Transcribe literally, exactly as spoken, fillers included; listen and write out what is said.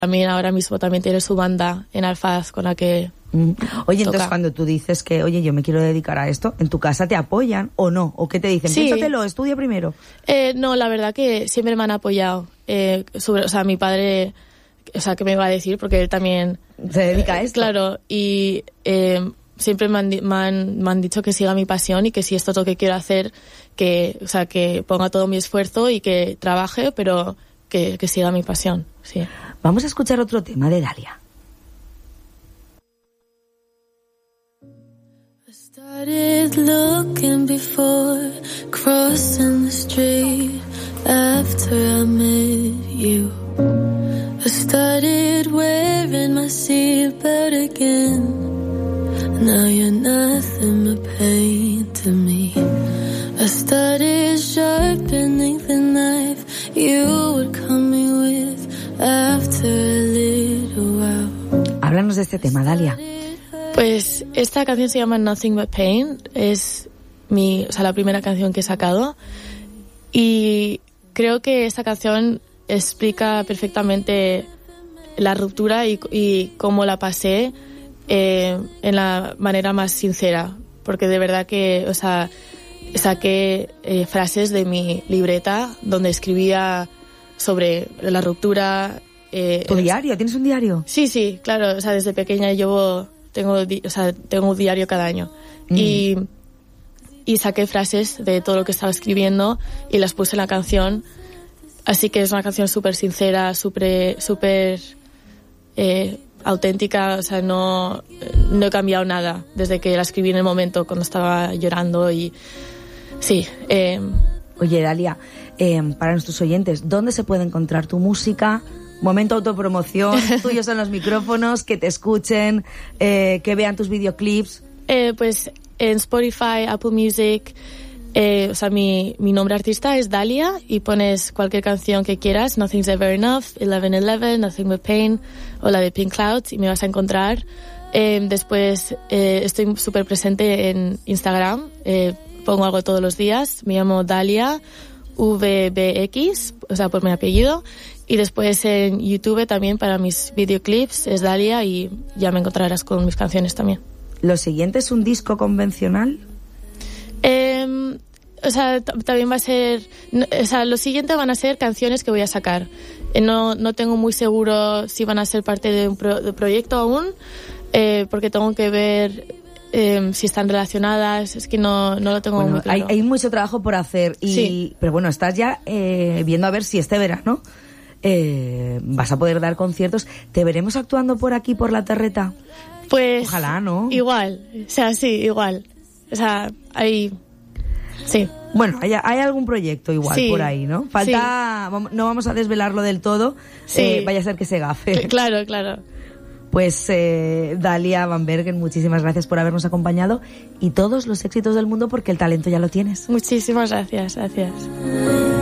también ahora mismo también tiene su banda en Alfaz con la que mm. Oye, toca. Entonces cuando tú dices que, oye, yo me quiero dedicar a esto, ¿en tu casa te apoyan o no? ¿O qué te dicen? Sí. Piénsatelo, estudia primero. Eh, no, la verdad que siempre me han apoyado. Eh, sobre, o sea, mi padre, o sea, ¿qué me va a decir? Porque él también se dedica a esto. Claro, y eh, siempre me han, me, han, me han dicho que siga mi pasión y que si esto es lo que quiero hacer, que, o sea, que ponga todo mi esfuerzo y que trabaje, pero que, que siga mi pasión, sí. Vamos a escuchar otro tema de Dalia. I started looking before crossing the street after I met you. I started wearing my seatbelt again. Now you're nothing but pain to me. I started sharpening the knife you were coming with after a little while. Háblanos de este tema, Dalia. Pues esta canción se llama Nothing But Pain. Es mi, o sea, la primera canción que he sacado. Y creo que esta canción explica perfectamente la ruptura y, y cómo la pasé eh, en la manera más sincera. Porque de verdad que, o sea, saqué eh, frases de mi libreta donde escribía sobre la ruptura. Eh, ¿Tu diario? ¿Tienes un diario? Sí, sí, claro. O sea, desde pequeña llevo, tengo, o sea, tengo un diario cada año. Mm. Y, y saqué frases de todo lo que estaba escribiendo y las puse en la canción. Así que es una canción súper sincera, súper, súper eh, auténtica. O sea, no, no he cambiado nada desde que la escribí en el momento cuando estaba llorando y sí. Eh, Oye, Dalia, eh, para nuestros oyentes, ¿dónde se puede encontrar tu música? Momento autopromoción, tuyos son los micrófonos, que te escuchen, eh, que vean tus videoclips. Eh, pues en Spotify, Apple Music, eh, o sea, mi, mi nombre artista es Dalia y pones cualquier canción que quieras, Nothing's Ever Enough, eleven eleven, Nothing But Pain o la de Pink Clouds y me vas a encontrar. Eh, después eh, estoy súper presente en Instagram, eh, pongo algo todos los días, me llamo Dalia V B X, o sea, por mi apellido. Y después en YouTube también para mis videoclips es Dalia y ya me encontrarás con mis canciones también. ¿Lo siguiente es un disco convencional? Eh, o sea, t- también va a ser... No, o sea, lo siguiente van a ser canciones que voy a sacar. Eh, no, no tengo muy seguro si van a ser parte de un pro- de proyecto aún, eh, porque tengo que ver eh, si están relacionadas. Es que no, no lo tengo bueno, muy claro. Hay, hay mucho trabajo por hacer. Y, sí. Pero bueno, estás ya eh, viendo a ver si este verano eh, vas a poder dar conciertos. ¿Te veremos actuando por aquí, por la Terreta? Pues... Ojalá, ¿no? Igual. O sea, sí, igual. O sea, hay... Sí. Bueno, hay, hay algún proyecto igual sí, por ahí, ¿no? Falta... Sí. No vamos a desvelarlo del todo. Sí. Eh, vaya a ser que se gafe. Claro, claro. Pues eh, Dalia Van Bergen, muchísimas gracias por habernos acompañado y todos los éxitos del mundo porque el talento ya lo tienes. Muchísimas gracias, gracias.